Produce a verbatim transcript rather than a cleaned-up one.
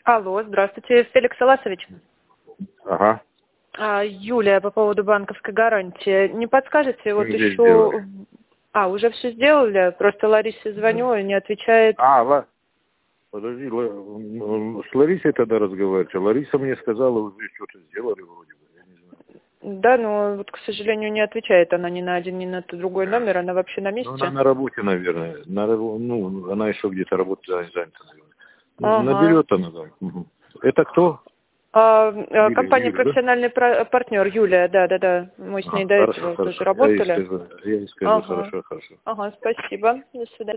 Алло, здравствуйте, Феликс Аласович. Ага. А, Юлия, по поводу банковской гарантии. Не подскажете, вот Где еще... сделали? А, уже все сделали? Просто Ларисе звоню, и не отвечает. А, Ла... Подожди, Ла... м, с Ларисой тогда разговаривайте. Лариса мне сказала, вы что-то сделали вроде бы, я не знаю. Да, но вот, к сожалению, не отвечает она ни на один, ни на другой номер. Она вообще на Ну, она месте. на работе, наверное. На... рабо- Ну, она еще где-то работает, занята, наверное. Ага. Наберет она, да. Мгм. Это кто? А, а, Юлия, компания Юля, да? «Профессиональный про- партнер» Юлия, да-да-да. Мы с А, ней до хорошо, этого тоже хорошо. Я ей работали. скажу, я ей скажу, Ага. хорошо, хорошо. Ага, спасибо. До свидания.